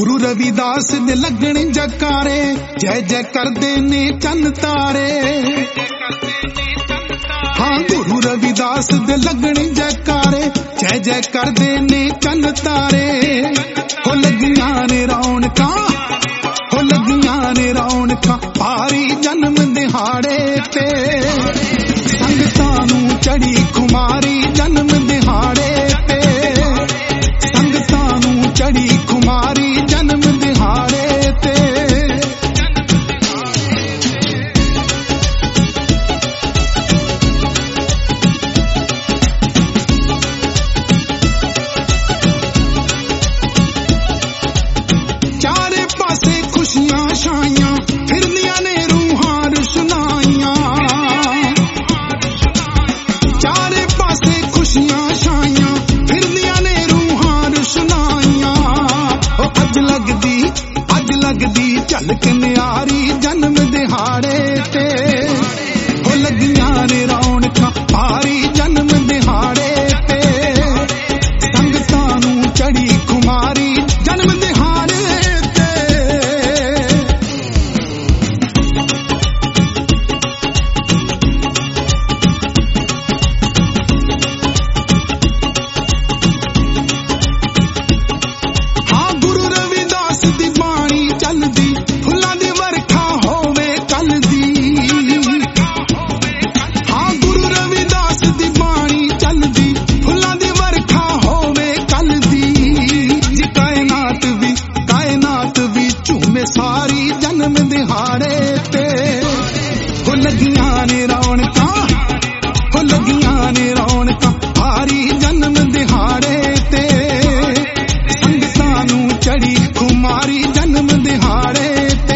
गुरु रविदास दे लगण जकारे, जय जय करदे ने चन तारे। हाँ गुरु रविदास दे लगण जकारे, जय जय करदे ने चन तारे। हो लगियां ने रौनकां, हो लगियां ने रौनकां भारी जन्म दिहाड़े ते। संगतां नूं चढ़ी खुमारी जन्म दिहाड़े ते, संगतां नूं चढ़ी खुमारी जन्म दिहाड़े ते। चारे पासे खुशियां छाइयां, फिरदियां ने रूहां रुशनाइयां। चारे पासे खुशियां छाइयां, फिरदियां ने रूहां रुशनाइयां। अज लगदी झलक न्यारी जन्म दिहाड़े ते। हो लगियां ने रौनकां भारी जन्म दिहाड़े ते। संगतां नूं चढ़ी खुमारी जन्म दिहाड़े ते। हाँ गुरु रविदास दी बाणी चलदी, फुल्लां दी वरखा होवे कल दी। हाँ गुरु रविदास दी बाणी चलदी, फुल्लां दी वरखा होवे कल दी। जी कायनात भी झूमे सारी जन्म दिहाड़े ते। हो लगियां ने रौनकां, हो लगियां ने रौनकां भारी जन्म दिहाड़े ते। संगतां नूं चढ़ी खुमारी जन्म दिहाड़े ते।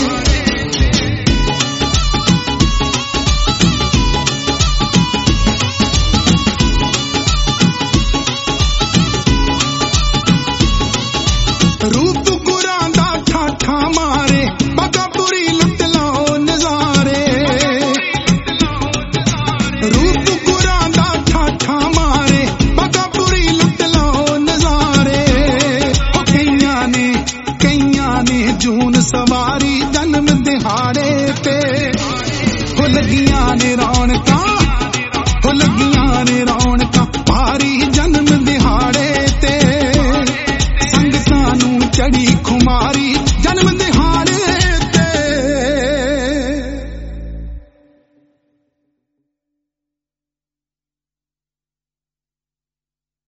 रूप गुरां दा ठाठा मारे, बगापुरी लुट लो नजारे। रूप गुरां दा ठाठा मारे, बगापुरी लुट लो नजारे। हो कईयां ने जून सवारी जन्म दिहाड़े ते। हो लगियां ने रौनकां,